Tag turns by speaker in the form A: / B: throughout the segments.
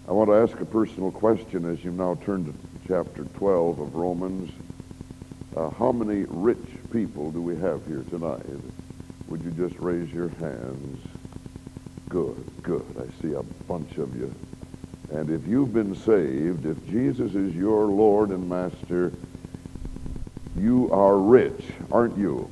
A: I want to ask a personal question as you now turn to chapter 12 of Romans. How many rich people do we have here tonight? Would you just raise your hands? Good, good. I see a bunch of you. And if you've been saved, if Jesus is your Lord and Master, you are rich, aren't you?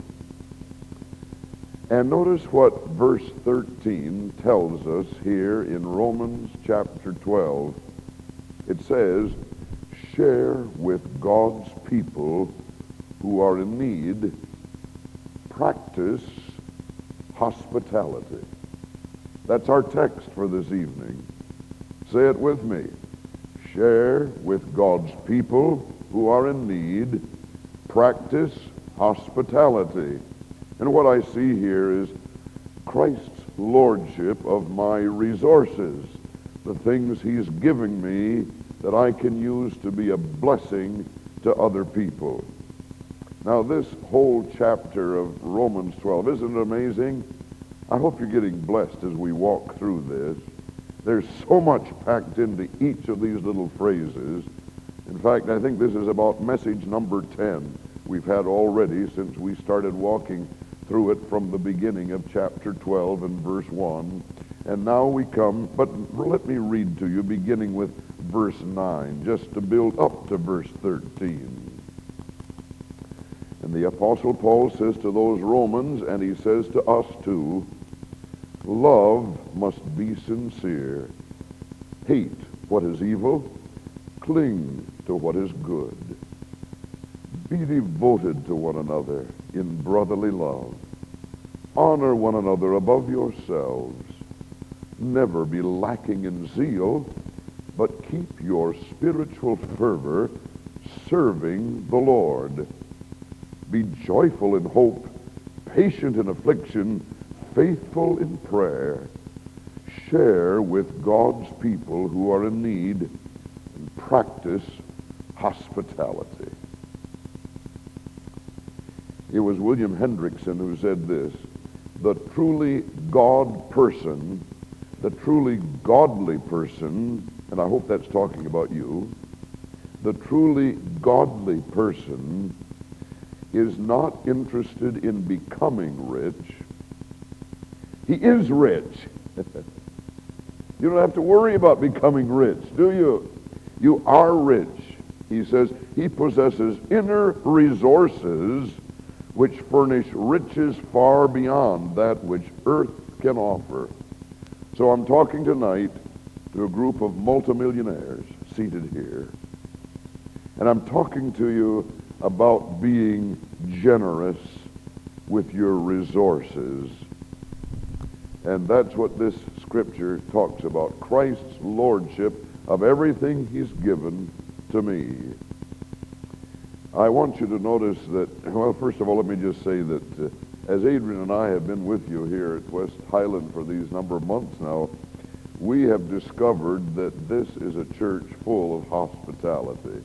A: And notice what verse 13 tells us here in Romans chapter 12. It says, share with God's people who are in need, practice hospitality. That's our text for this evening. Say it with me. Share with God's people who are in need, practice hospitality. And what I see here is Christ's lordship of my resources, the things he's giving me that I can use to be a blessing to other people. Now this whole chapter of Romans 12, isn't it amazing? I hope you're getting blessed as we walk through this. There's so much packed into each of these little phrases. In fact, I think this is about message number 10 we've had already since we started walking through it from the beginning of chapter 12 and verse 1. And now we come, but let me read to you beginning with verse 9, just to build up to verse 13. And the Apostle Paul says to those Romans, and he says to us too, love must be sincere. Hate what is evil. Cling to what is good. Be devoted to one another in brotherly love. Honor one another above yourselves. Never be lacking in zeal, but keep your spiritual fervor serving the Lord. Be joyful in hope, patient in affliction, faithful in prayer. Share with God's people who are in need and practice hospitality. It was William Hendrickson who said this: the truly God person, the truly godly person, and I hope that's talking about you, the truly godly person is not interested in becoming rich. He is rich. You don't have to worry about becoming rich, do you? You are rich. He says he possesses inner resources which furnish riches far beyond that which earth can offer. So I'm talking tonight to a group of multimillionaires seated here. And I'm talking to you about being generous with your resources. And that's what this scripture talks about. Christ's lordship of everything he's given to me. I want you to notice that, well, first of all, let me just say that as Adrian and I have been with you here at West Highland for these number of months now, we have discovered that this is a church full of hospitality.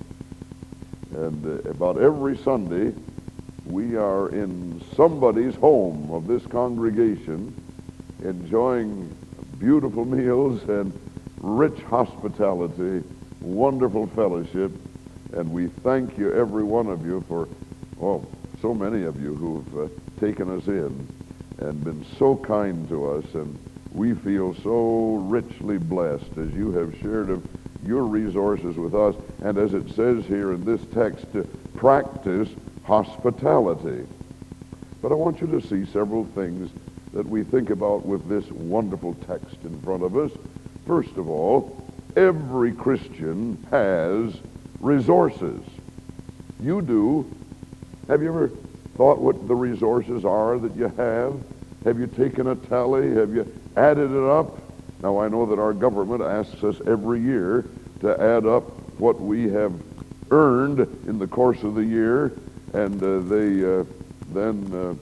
A: And about every Sunday, we are in somebody's home of this congregation, enjoying beautiful meals and rich hospitality, wonderful fellowship. And we thank you, every one of you, for, so many of you who've taken us in and been so kind to us. And we feel so richly blessed as you have shared of your resources with us. And as it says here in this text, to practice hospitality. But I want you to see several things that we think about with this wonderful text in front of us. First of all, every Christian has resources. You do. Have you ever thought what the resources are that you have? Have you taken a tally? Have you added it up? Now I know that our government asks us every year to add up what we have earned in the course of the year, and they then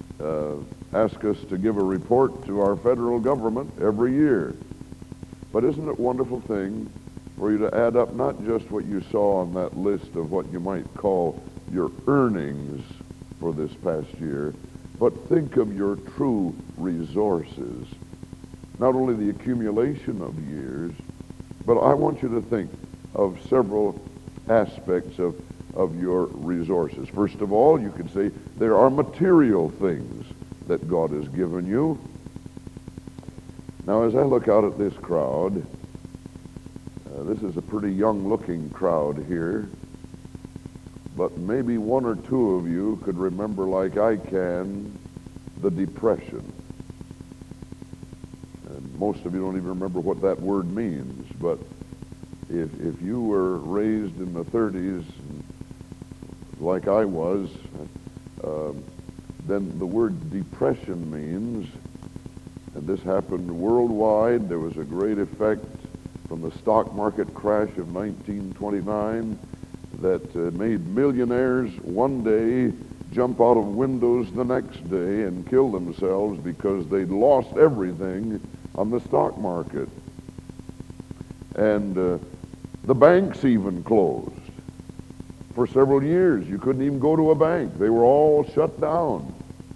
A: ask us to give a report to our federal government every year. But isn't it a wonderful thing for you to add up not just what you saw on that list of what you might call your earnings for this past year, but think of your true resources. Not only the accumulation of years, But I want you to think of several aspects of your resources. First of all, you could say there are material things that God has given you. Now, as I look out at this crowd, this is a pretty young-looking crowd here, but maybe one or two of you could remember, like I can, the Depression. And most of you don't even remember what that word means, but if you were raised in the 30s, like I was, then the word depression means, and this happened worldwide, there was a great effect from the stock market crash of 1929 that made millionaires one day jump out of windows the next day and kill themselves because they'd lost everything on the stock market. And the banks even closed. For several years, you couldn't even go to a bank. They were all shut down.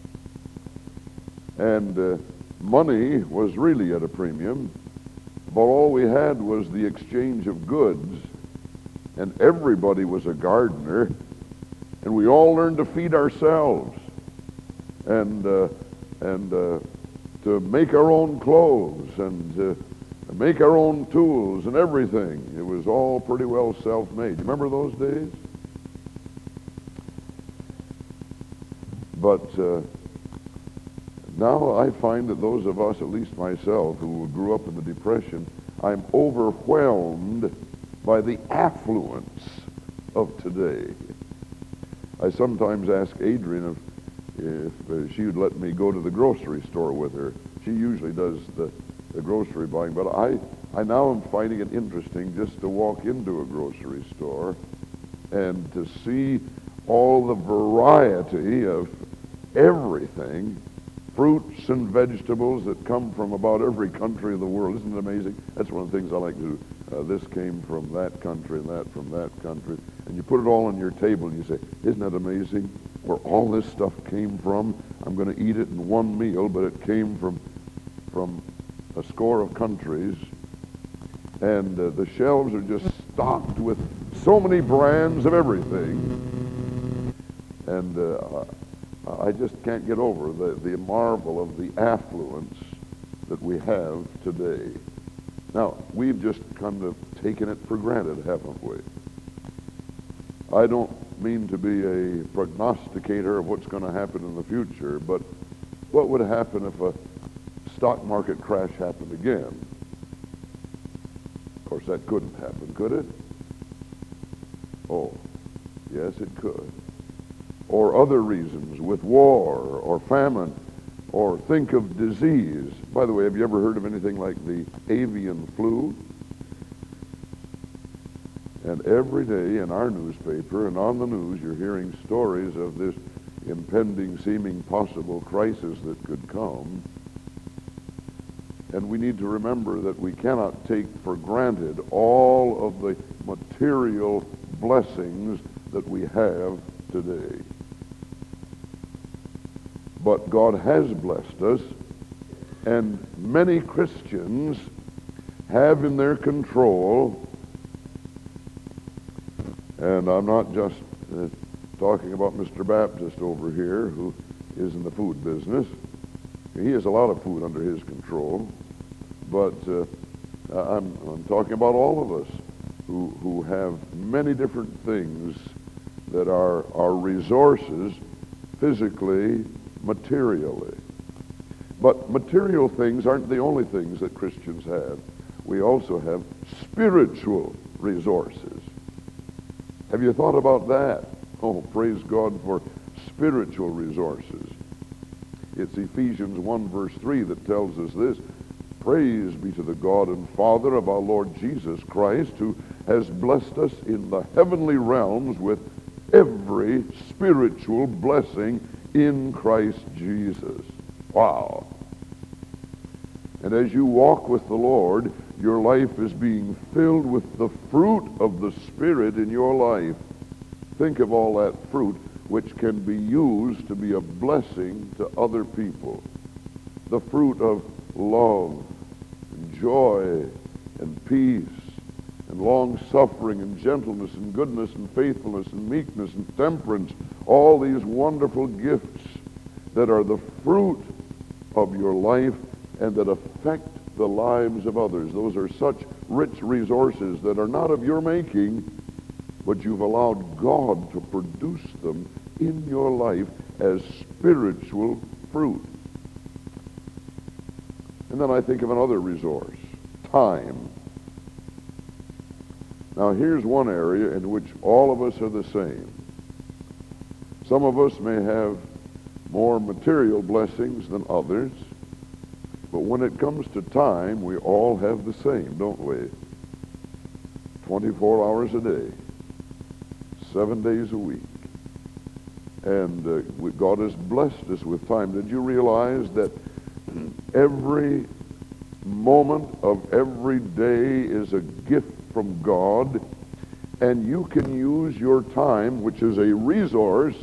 A: And money was really at a premium, but all we had was the exchange of goods, and everybody was a gardener, and we all learned to feed ourselves and to make our own clothes and to make our own tools and everything. It was all pretty well self-made. You remember those days? But now I find that those of us, at least myself, who grew up in the Depression, I'm overwhelmed by the affluence of today. I sometimes ask Adrian if she would let me go to the grocery store with her. She usually does the grocery buying, but I now am finding it interesting just to walk into a grocery store and to see all the variety of everything, fruits and vegetables that come from about every country of the world. Isn't it amazing? That's one of the things I like to do. This came from that country and that from that country. And you put it all on your table and you say, isn't that amazing? Where all this stuff came from, I'm going to eat it in one meal, but it came from a score of countries. And the shelves are just stocked with so many brands of everything. And I just can't get over the marvel of the affluence that we have today. Now, we've just kind of taken it for granted, haven't we? I don't mean to be a prognosticator of what's going to happen in the future, but what would happen if a stock market crash happened again? Of course, that couldn't happen, could it? Oh, yes, it could. Or other reasons, with war or famine, or think of disease. By the way, have you ever heard of anything like the avian flu? And every day in our newspaper and on the news, you're hearing stories of this impending, seeming possible crisis that could come. And we need to remember that we cannot take for granted all of the material blessings that we have today. But God has blessed us, and many Christians have in their control, and I'm not just talking about Mr. Baptist over here, who is in the food business. He has a lot of food under his control, but I'm talking about all of us who have many different things that are our resources physically, materially. But material things aren't the only things that Christians have. We also have spiritual resources. Have you thought about that? Oh, praise God for spiritual resources. It's Ephesians 1 verse 3 that tells us this: praise be to the God and Father of our Lord Jesus Christ, who has blessed us in the heavenly realms with every spiritual blessing in Christ Jesus. Wow. And as you walk with the Lord, your life is being filled with the fruit of the Spirit in your life. Think of all that fruit which can be used to be a blessing to other people. The fruit of love and joy and peace and long-suffering and gentleness and goodness and faithfulness and meekness and temperance, all these wonderful gifts that are the fruit of your life and that affect the lives of others. Those are such rich resources that are not of your making, but you've allowed God to produce them in your life as spiritual fruit. And then I think of another resource, time. Now here's one area in which all of us are the same. Some of us may have more material blessings than others, but when it comes to time, we all have the same, don't we? 24 hours a day, 7 days a week. And God has blessed us with time. Did you realize that every moment of every day is a gift from God, and you can use your time, which is a resource,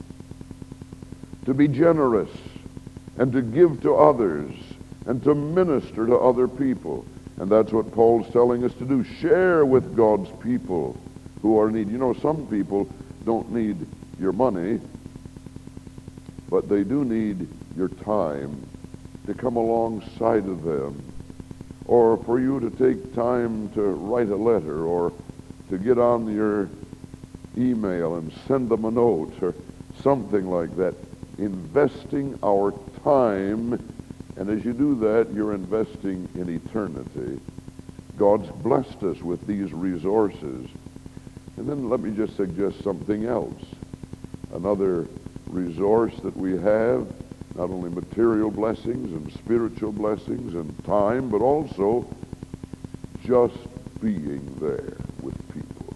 A: to be generous and to give to others and to minister to other people. And that's what Paul's telling us to do. Share with God's people who are in need. You know, some people don't need your money, but they do need your time to come alongside of them, or for you to take time to write a letter, or to get on your email and send them a note, or something like that. Investing our time, and as you do that, you're investing in eternity. God's blessed us with these resources. And then let me just suggest something else. Another resource that we have, not only material blessings and spiritual blessings and time, but also just being there with people.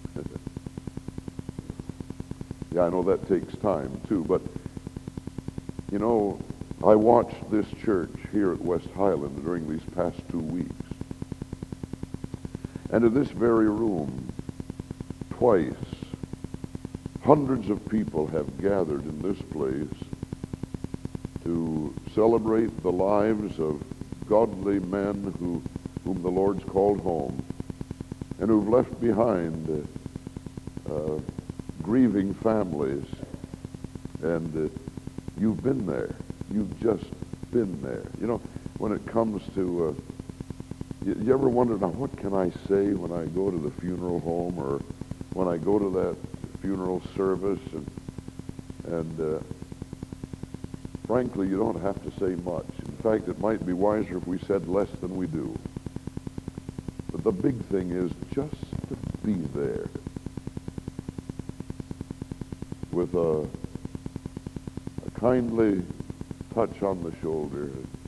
A: Yeah, I know that takes time too, but you know, I watched this church here at West Highland during these past 2 weeks. And in this very room, twice, hundreds of people have gathered in this place to celebrate the lives of godly men whom the Lord's called home, and who've left behind grieving families. And you've been there. You've just been there. You know, when it comes to, you ever wonder, now what can I say when I go to the funeral home, or when I go to that funeral service? And frankly, you don't have to say much. In fact, it might be wiser if we said less than we do. But the big thing is just to be there with a kindly touch on the shoulder,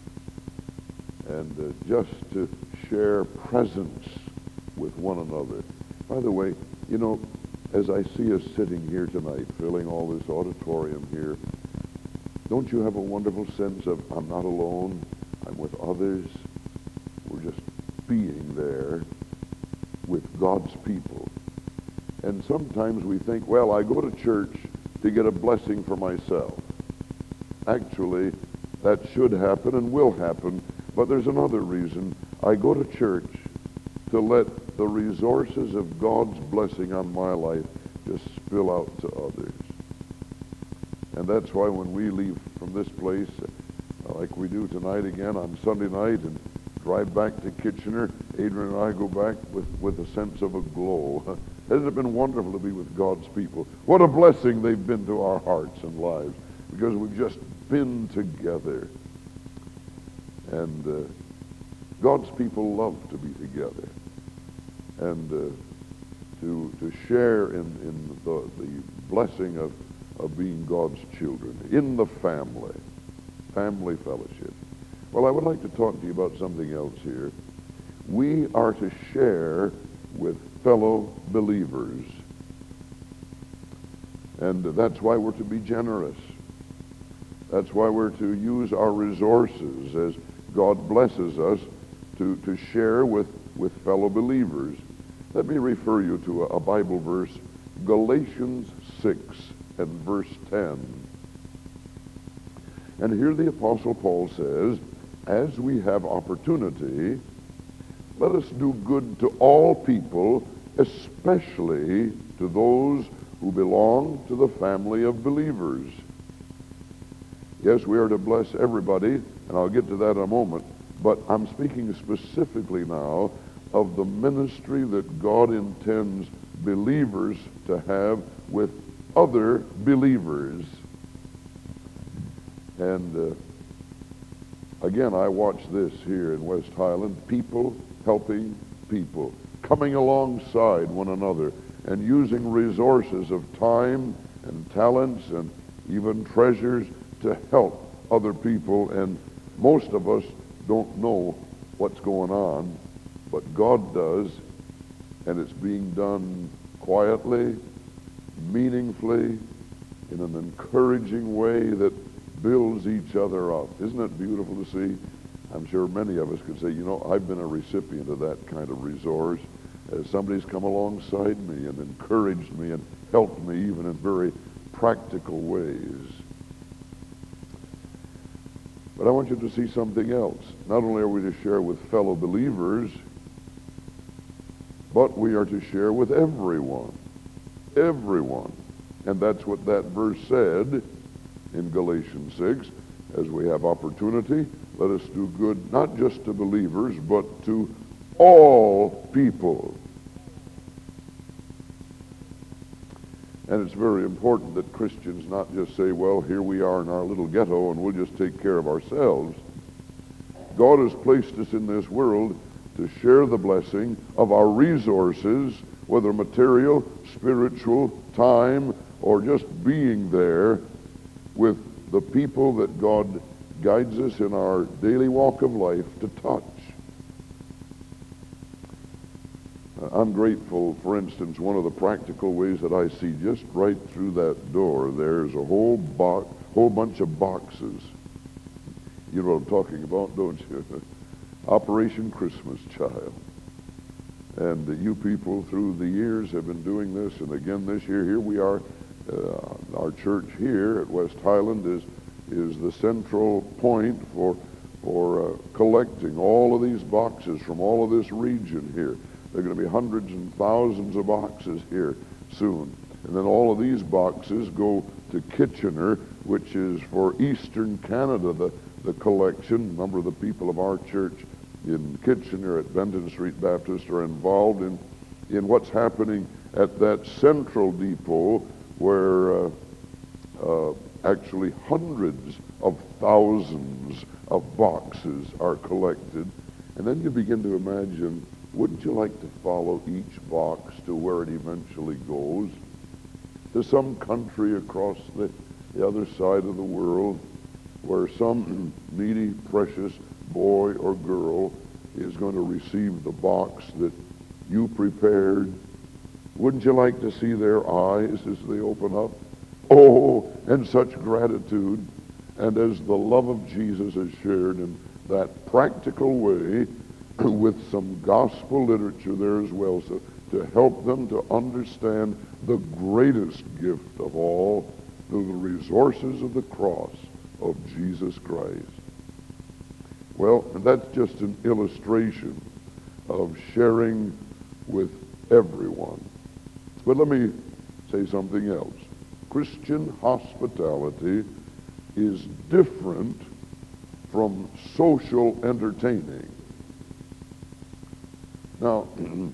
A: and just to share presence with one another. By the way, you know, as I see us sitting here tonight, filling all this auditorium here, don't you have a wonderful sense of, I'm not alone, I'm with others? We're just being there with God's people. And sometimes we think, well, I go to church to get a blessing for myself. Actually, that should happen and will happen, but there's another reason. I go to church to let the resources of God's blessing on my life just spill out to others. And that's why when we leave from this place, like we do tonight again on Sunday night, and drive back to Kitchener, Adrian and I go back with a sense of a glow. Hasn't it been wonderful to be with God's people? What a blessing they've been to our hearts and lives, because we've just been together. And God's people love to be together, and to share in the blessing of being God's children in the family fellowship. Well, I would like to talk to you about something else here. We are to share with fellow believers, and that's why we're to be generous. That's why we're to use our resources as God blesses us to share with fellow believers. Let me refer you to a Bible verse, Galatians 6 and verse 10. And here the Apostle Paul says, as we have opportunity, let us do good to all people, especially to those who belong to the family of believers. Yes, we are to bless everybody, and I'll get to that in a moment, but I'm speaking specifically now of the ministry that God intends believers to have with other believers. And again, I watch this here in West Highland, people helping people, coming alongside one another and using resources of time and talents and even treasures to help other people. And most of us don't know what's going on, but God does, and it's being done quietly, meaningfully, in an encouraging way that builds each other up. Isn't it beautiful to see? I'm sure many of us could say, you know, I've been a recipient of that kind of resource. Somebody's come alongside me and encouraged me and helped me even in very practical ways. But I want you to see something else. Not only are we to share with fellow believers, but we are to share with everyone. Everyone. And that's what that verse said in Galatians 6. As we have opportunity, let us do good not just to believers, but to all people. And it's very important that Christians not just say, well, here we are in our little ghetto and we'll just take care of ourselves. God has placed us in this world to share the blessing of our resources, whether material, spiritual, time, or just being there with the people that God guides us in our daily walk of life to touch. I'm grateful, for instance, one of the practical ways that I see just right through that door, there's a whole bunch of boxes. You know what I'm talking about, don't you? Operation Christmas Child. And you people through the years have been doing this, and again this year, here we are. Our church here at West Highland is the central point for collecting all of these boxes from all of this region here. There are going to be hundreds and thousands of boxes here soon. And then all of these boxes go to Kitchener, which is for Eastern Canada, the collection. A number of the people of our church in Kitchener at Benton Street Baptist are involved in what's happening at that central depot where actually hundreds of thousands of boxes are collected. And then you begin to imagine, wouldn't you like to follow each box to where it eventually goes? To some country across the other side of the world where some needy, precious boy or girl is going to receive the box that you prepared. Wouldn't you like to see their eyes as they open up? Oh, and such gratitude. And as the love of Jesus is shared in that practical way, with some gospel literature there as well, so to help them to understand the greatest gift of all, the resources of the cross of Jesus Christ. Well, that's just an illustration of sharing with everyone. But let me say something else. Christian hospitality is different from social entertaining. Now,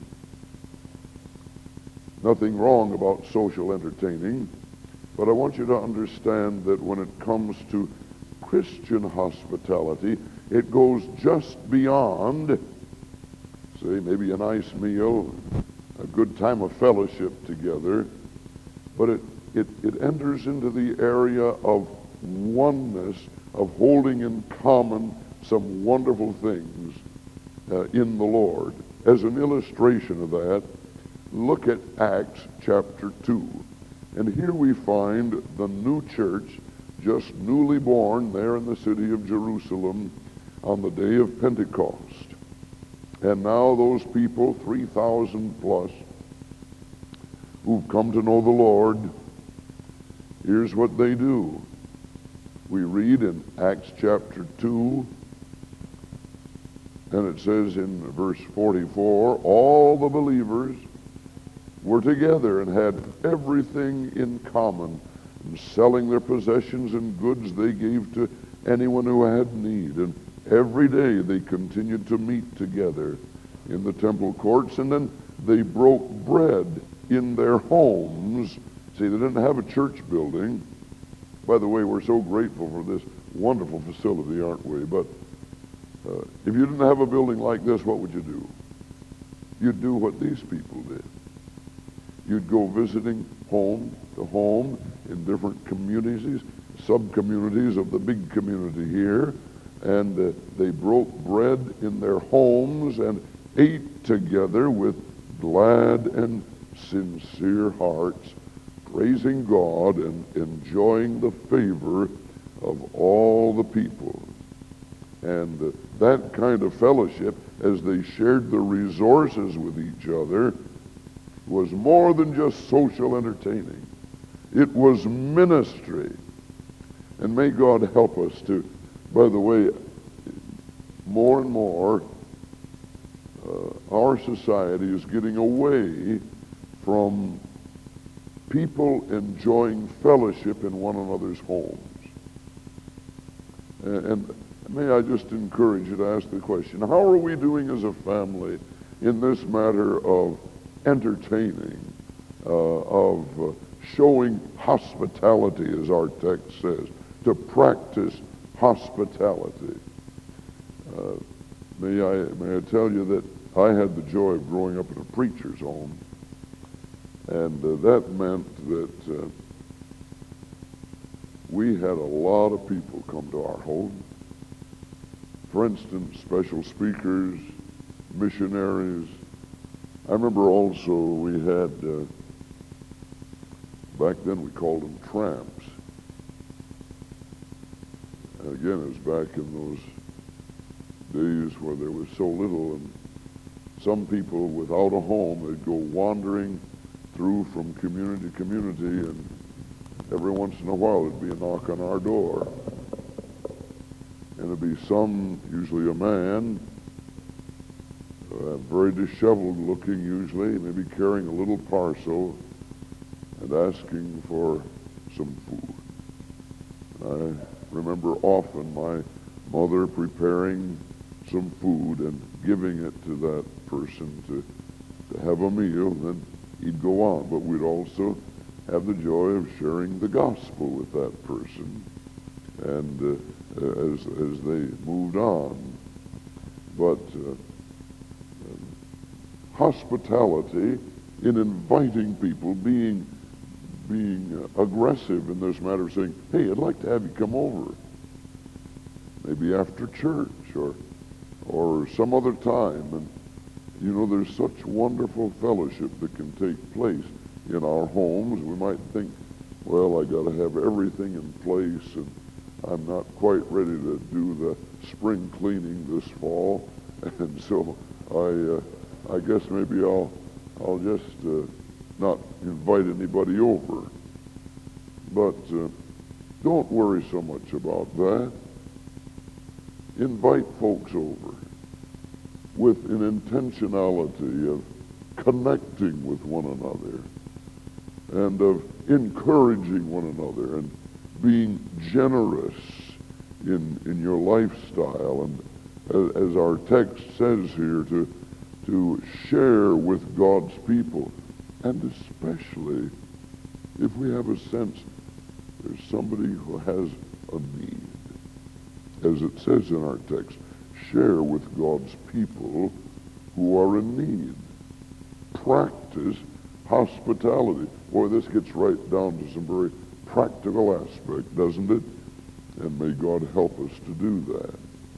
A: nothing wrong about social entertaining, but I want you to understand that when it comes to Christian hospitality, it goes just beyond, say, maybe a nice meal, a good time of fellowship together, but it enters into the area of oneness, of holding in common some wonderful things in the Lord. As an illustration of that, look at Acts chapter 2. And here we find the new church, just newly born there in the city of Jerusalem on the day of Pentecost. And now those people, 3,000 plus, who've come to know the Lord, here's what they do. We read in Acts chapter 2, And it says in verse 44, all the believers were together and had everything in common, and selling their possessions and goods they gave to anyone who had need. And every day they continued to meet together in the temple courts, and then they broke bread in their homes. See, they didn't have a church building. By the way, we're so grateful for this wonderful facility, aren't we? But if you didn't have a building like this, what would you do? You'd do what these people did. You'd go visiting home to home in different communities, sub-communities of the big community here, and they broke bread in their homes and ate together with glad and sincere hearts, praising God and enjoying the favor of all the people. And that kind of fellowship, as they shared the resources with each other, was more than just social entertaining. It was ministry. And may God help us to, by the way, more and more, our society is getting away from people enjoying fellowship in one another's homes. And may I just encourage you to ask the question, how are we doing as a family in this matter of entertaining, of showing hospitality, as our text says, to practice hospitality? May I tell you that I had the joy of growing up in a preacher's home, and that meant that we had a lot of people come to our home. For instance, special speakers, missionaries. I remember also we had, back then we called them tramps. And again, it was back in those days where there was so little, and some people without a home, they'd go wandering through from community to community, and every once in a while there'd be a knock on our door. And it'd be some, usually a man, very disheveled looking usually, maybe carrying a little parcel and asking for some food. And I remember often my mother preparing some food and giving it to that person to have a meal, and then he'd go on. But we'd also have the joy of sharing the gospel with that person, and as they moved on. But hospitality in inviting people, being aggressive in this matter, saying, hey, I'd like to have you come over, maybe after church or some other time. And you know, there's such wonderful fellowship that can take place in our homes. We might think, well, I got to have everything in place, and I'm not quite ready to do the spring cleaning this fall, and so I guess maybe I'll just not invite anybody over. But don't worry so much about that. Invite folks over with an intentionality of connecting with one another and of encouraging one another and being generous in your lifestyle, and as our text says here, to share with God's people, and especially if we have a sense there's somebody who has a need. As it says in our text, share with God's people who are in need. Practice hospitality. Boy, this gets right down to some very practical aspect, doesn't it? And may God help us to do that.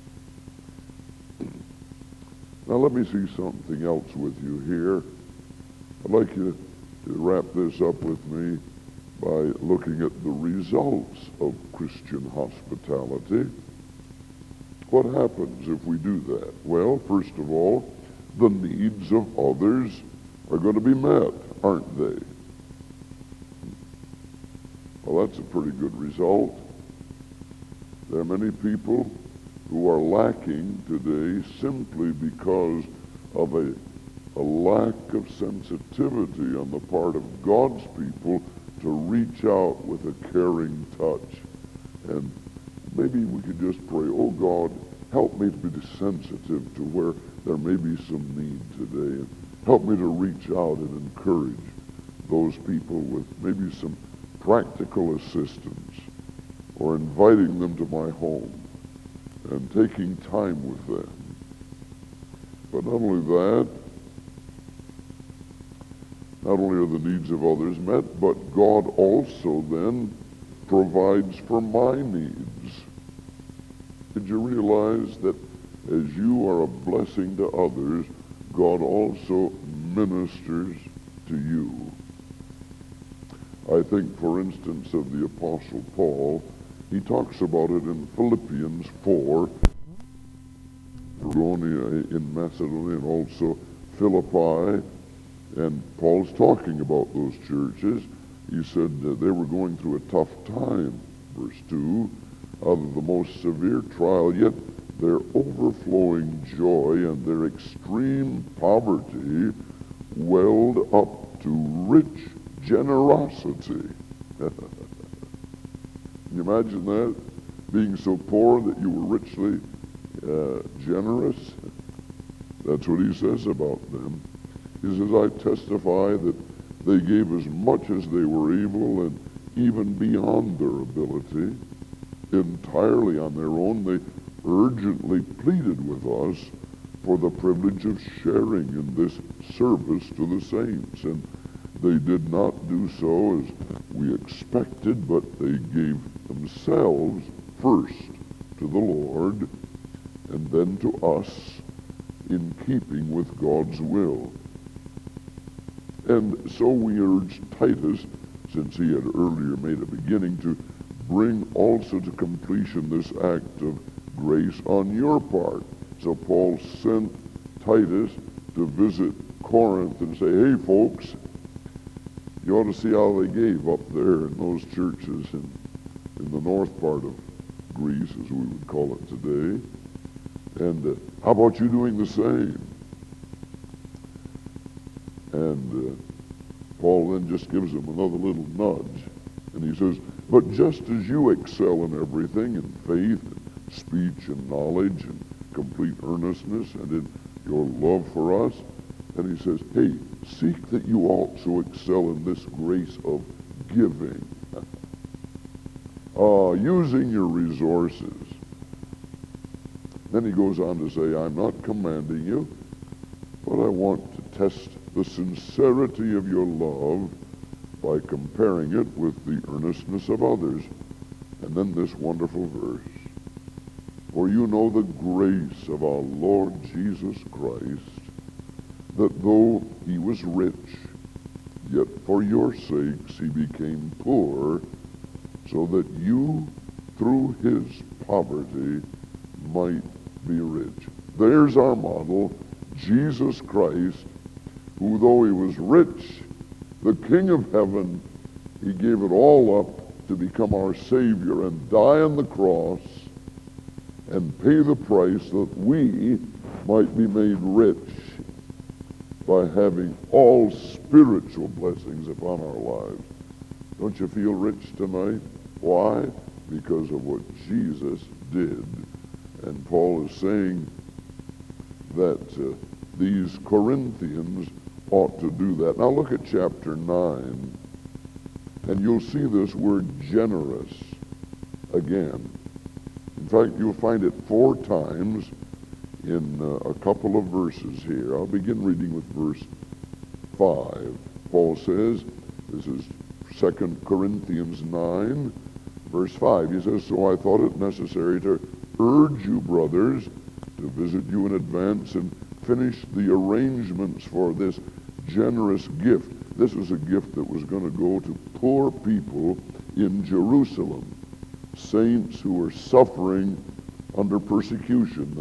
A: Now let me see something else with you here. I'd like you to wrap this up with me by looking at the results of Christian hospitality. What happens if we do that? Well, first of all, the needs of others are going to be met, aren't they? Well, that's a pretty good result. There are many people who are lacking today simply because of a lack of sensitivity on the part of God's people to reach out with a caring touch. And maybe we could just pray, oh God, help me to be sensitive to where there may be some need today. And help me to reach out and encourage those people with maybe some practical assistance, or inviting them to my home and taking time with them. But not only that, not only are the needs of others met, but God also then provides for my needs. Did you realize that as you are a blessing to others, God also ministers to you? I think, for instance, of the Apostle Paul. He talks about it in Philippians 4, in Macedonia, and also Philippi. And Paul's talking about those churches. He said that they were going through a tough time, verse 2, out of the most severe trial, yet their overflowing joy and their extreme poverty welled up to rich generosity. Can you imagine that? Being so poor that you were richly generous? That's what he says about them. He says, I testify that they gave as much as they were able, and even beyond their ability, entirely on their own. They urgently pleaded with us for the privilege of sharing in this service to the saints. And they did not do so as we expected, but they gave themselves first to the Lord and then to us, in keeping with God's will. And so we urged Titus, since he had earlier made a beginning, to bring also to completion this act of grace on your part. So Paul sent Titus to visit Corinth and say, hey folks, you ought to see how they gave up there in those churches in the north part of Greece, as we would call it today. And how about you doing the same? And Paul then just gives him another little nudge. And he says, but just as you excel in everything, in faith, and speech, and knowledge, and complete earnestness, and in your love for us, and he says, hey, seek that you also excel in this grace of giving. Using your resources. Then he goes on to say, I'm not commanding you, but I want to test the sincerity of your love by comparing it with the earnestness of others. And then this wonderful verse. For you know the grace of our Lord Jesus Christ, that though he was rich, yet for your sakes he became poor, so that you, through his poverty, might be rich. There's our model, Jesus Christ, who though he was rich, the King of heaven, he gave it all up to become our Savior and die on the cross and pay the price that we might be made rich by having all spiritual blessings upon our lives. Don't you feel rich tonight? Why? Because of what Jesus did. And Paul is saying that these Corinthians ought to do that. Now look at chapter 9, and you'll see this word generous again. In fact, you'll find it 4 times in a couple of verses here. I'll begin reading with verse 5. Paul says, this is 2 Corinthians 9, verse 5. He says, so I thought it necessary to urge you, brothers, to visit you in advance and finish the arrangements for this generous gift. This was a gift that was going to go to poor people in Jerusalem, saints who were suffering under persecution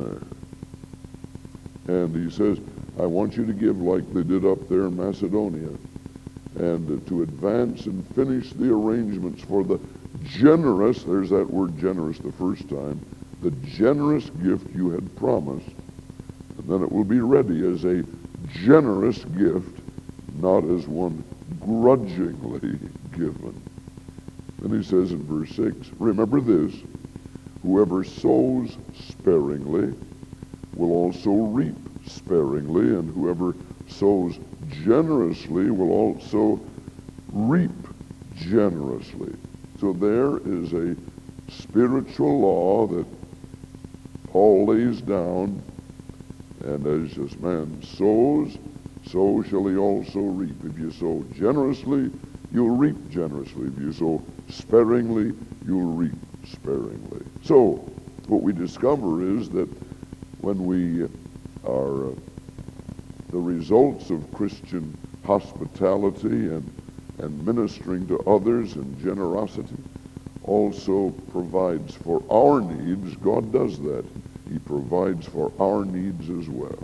A: there. And he says, I want you to give like they did up there in Macedonia, and to advance and finish the arrangements for the generous, there's that word generous the first time, the generous gift you had promised, and then it will be ready as a generous gift, not as one grudgingly given. Then he says in verse 6, remember this, whoever sows sparingly will also reap sparingly, and whoever sows generously will also reap generously. So there is a spiritual law that Paul lays down, and as this man sows, so shall he also reap. If you sow generously, you'll reap generously. If you sow sparingly, you'll reap sparingly. So what we discover is that when we are the results of Christian hospitality and ministering to others and generosity also provides for our needs. God does that. He provides for our needs as well.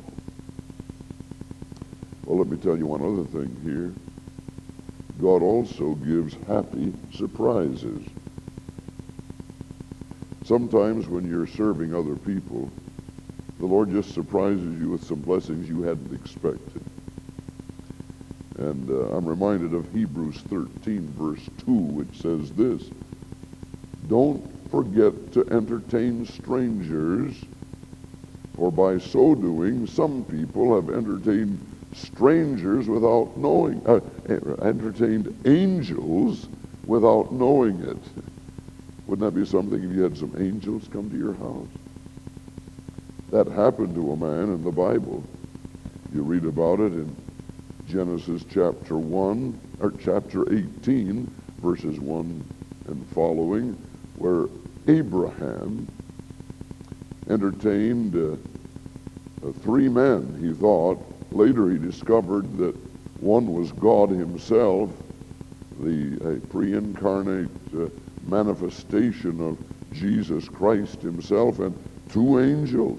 A: Well, let me tell you one other thing here. God also gives happy surprises. Sometimes when you're serving other people, the Lord just surprises you with some blessings you hadn't expected. And I'm reminded of Hebrews 13, verse 2, which says this, don't forget to entertain strangers, for by so doing, some people have entertained strangers without knowing, entertained angels without knowing it. Wouldn't that be something if you had some angels come to your house? That happened to a man in the Bible. You read about it in Genesis chapter 1, or chapter 18, verses 1 and following, where Abraham entertained three men, he thought. Later he discovered that one was God himself, the pre-incarnate manifestation of Jesus Christ himself, and two angels.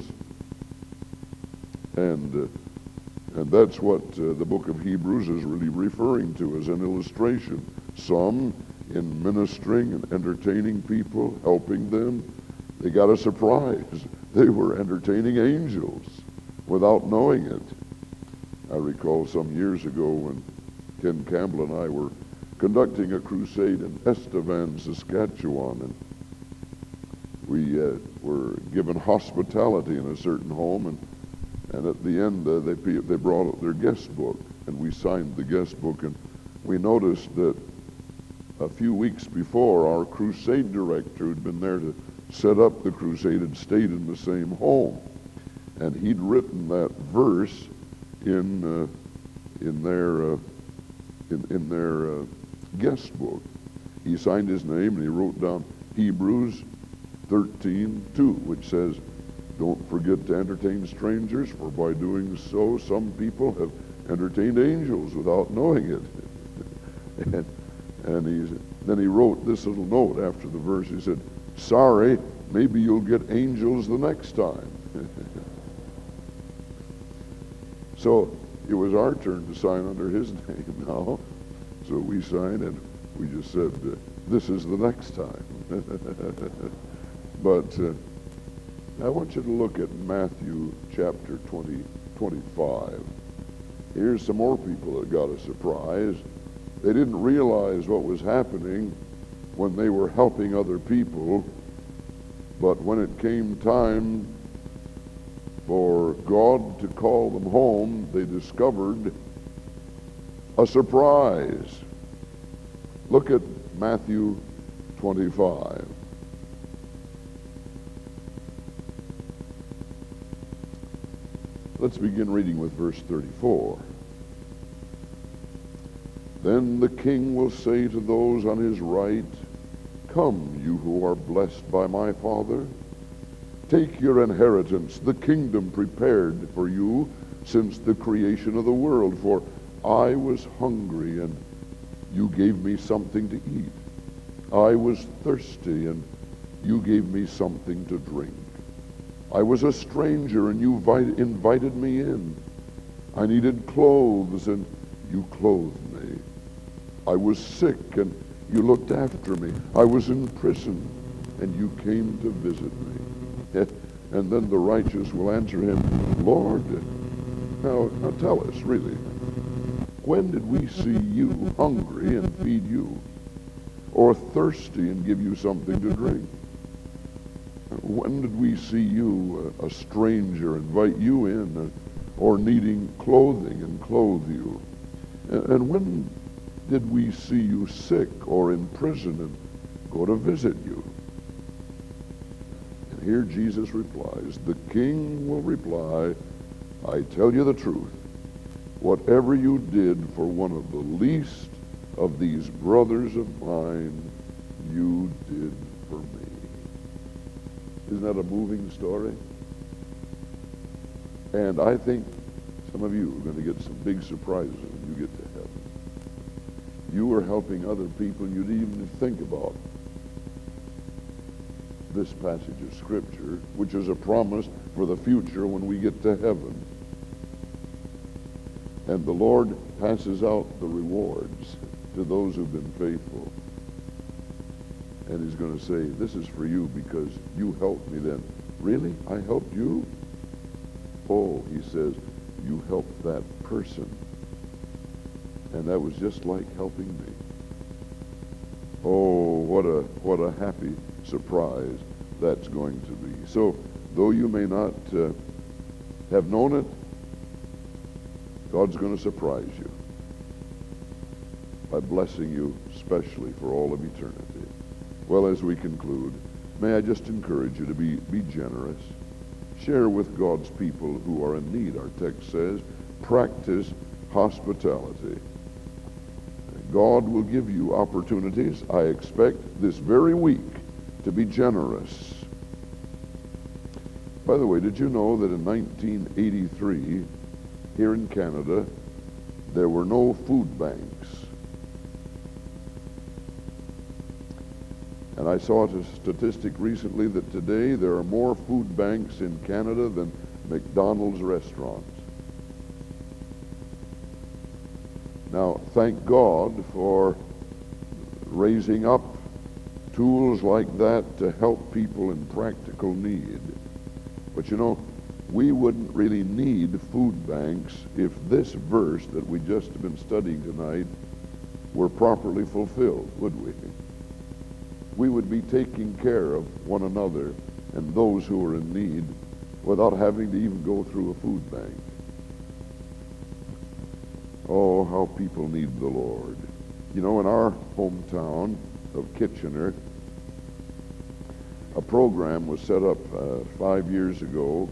A: And that's what the book of Hebrews is really referring to as an illustration. Some in ministering and entertaining people, helping them, they got a surprise. They were entertaining angels without knowing it. I recall some years ago when Ken Campbell and I were conducting a crusade in Estevan, Saskatchewan, and we were given hospitality in a certain home, and at the end they brought out their guest book, and we signed the guest book, and we noticed that a few weeks before, our crusade director, who'd been there to set up the crusade, had stayed in the same home, and he'd written that verse in their guest book. He signed his name and he wrote down Hebrews 13:2, which says, don't forget to entertain strangers, for by doing so some people have entertained angels without knowing it. and then he wrote this little note after the verse. He said, sorry, maybe you'll get angels the next time. So it was our turn to sign under his name now. So we signed and we just said, this is the next time. But I want you to look at Matthew chapter 25. Here's some more people that got a surprise. They didn't realize what was happening when they were helping other people, but when it came time for God to call them home, they discovered a surprise. Look at Matthew 25. Let's begin reading with verse 34. Then the king will say to those on his right, come, you who are blessed by my Father. Take your inheritance, the kingdom prepared for you since the creation of the world. For I was hungry, and you gave me something to eat. I was thirsty, and you gave me something to drink. I was a stranger, and you invited me in. I needed clothes, and you clothed me. I was sick, and you looked after me. I was in prison, and you came to visit me. And then the righteous will answer him, Lord, now tell us, really, when did we see you hungry and feed you, or thirsty and give you something to drink? When did we see you, a stranger, invite you in, or needing clothing and clothe you? And when did we see you sick or in prison and go to visit you? And here Jesus replies, the king will reply, I tell you the truth, whatever you did for one of the least of these brothers of mine, you did for me. Isn't that a moving story? And I think some of you are going to get some big surprises when you get to heaven. You are helping other people you didn't even think about. This passage of Scripture, which is a promise for the future when we get to heaven. And the Lord passes out the rewards to those who've been faithful. And he's going to say, this is for you because you helped me then. Really? I helped you? Oh, he says, you helped that person. And that was just like helping me. Oh, what a happy surprise that's going to be. So, though you may not have known it, God's going to surprise you by blessing you especially for all of eternity. Well, as we conclude, may I just encourage you to be generous. Share with God's people who are in need. Our text says, practice hospitality. God will give you opportunities, I expect, this very week to be generous. By the way, did you know that in 1983, here in Canada, there were no food banks? And I saw a statistic recently that today there are more food banks in Canada than McDonald's restaurants. Now, thank God for raising up tools like that to help people in practical need. But you know, we wouldn't really need food banks if this verse that we just have been studying tonight were properly fulfilled, would we? We would be taking care of one another and those who are in need without having to even go through a food bank. Oh, how people need the Lord. You know, in our hometown of Kitchener, a program was set up 5 years ago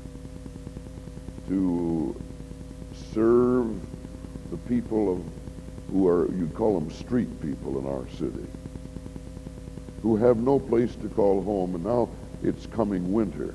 A: to serve the people who are, you'd call them street people in our city, who have no place to call home, and now it's coming winter.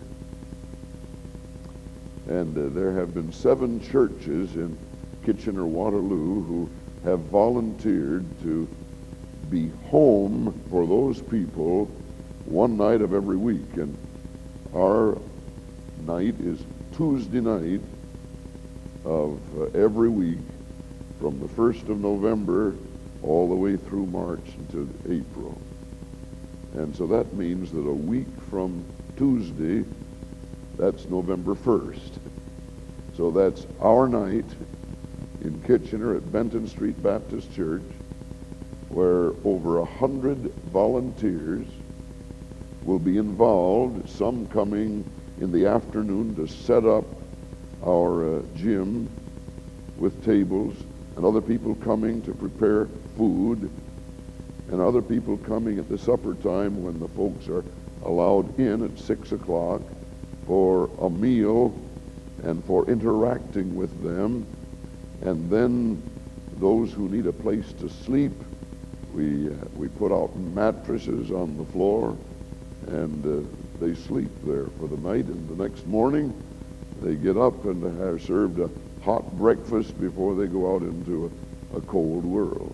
A: And there have been 7 churches in Kitchener-Waterloo who have volunteered to be home for those people one night of every week. And our night is Tuesday night of every week from the 1st of November all the way through March into April. And so that means that a week from Tuesday, that's November 1st. So that's our night in Kitchener at Benton Street Baptist Church, where over 100 volunteers will be involved, some coming in the afternoon to set up our gym with tables, and other people coming to prepare food, and other people coming at the supper time when the folks are allowed in at 6 o'clock for a meal and for interacting with them. And then those who need a place to sleep, we put out mattresses on the floor, and they sleep there for the night. And the next morning, they get up and are served a hot breakfast before they go out into a cold world.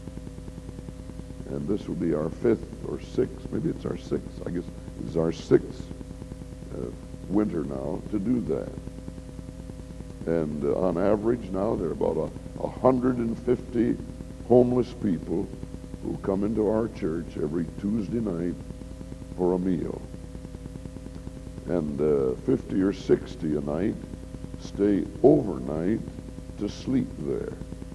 A: And this will be our 5th or 6th, maybe it's our 6th, I guess it's our 6th winter now to do that. And on average now there are about 150 homeless people who come into our church every Tuesday night for a meal. and 50 or 60 a night stay overnight to sleep there,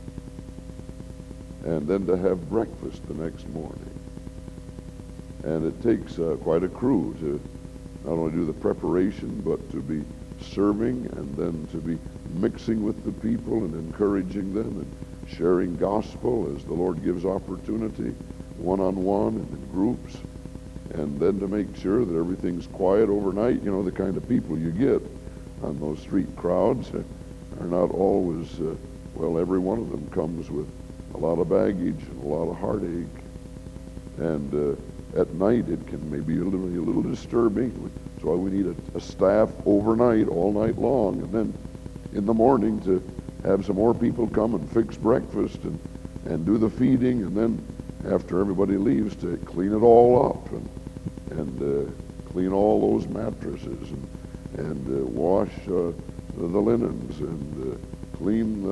A: and then to have breakfast the next morning. And it takes quite a crew to not only do the preparation, but to be serving, and then to be mixing with the people and encouraging them and sharing gospel as the Lord gives opportunity, one-on-one and in groups, and then to make sure that everything's quiet overnight. You know, the kind of people you get on those street crowds are not always, well, every one of them comes with a lot of baggage and a lot of heartache. And at night it can maybe be a little disturbing. That's why we need a staff overnight, all night long, and then in the morning to have some more people come and fix breakfast and do the feeding, and then after everybody leaves to clean it all up and clean all those mattresses and wash the linens and clean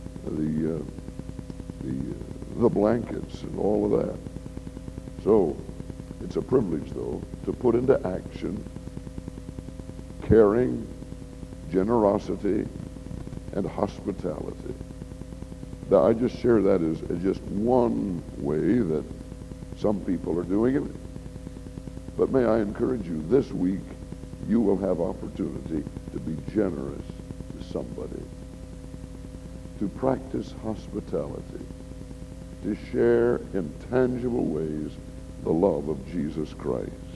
A: the blankets and all of that. So it's a privilege, though, to put into action caring, generosity, and hospitality. Now, I just share that as just one way that some people are doing it. But may I encourage you, this week you will have opportunity to be generous to somebody, to practice hospitality, to share in tangible ways the love of Jesus Christ.